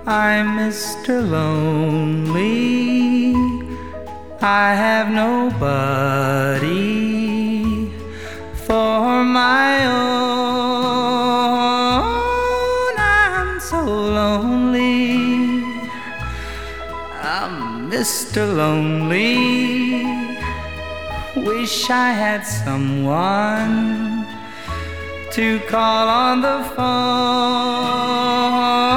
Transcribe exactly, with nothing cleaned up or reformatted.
I'm Mister Lonely. I have nobody for my own. I'm so lonely. I'm Mister Lonely. Wish I had someone to call on the phone.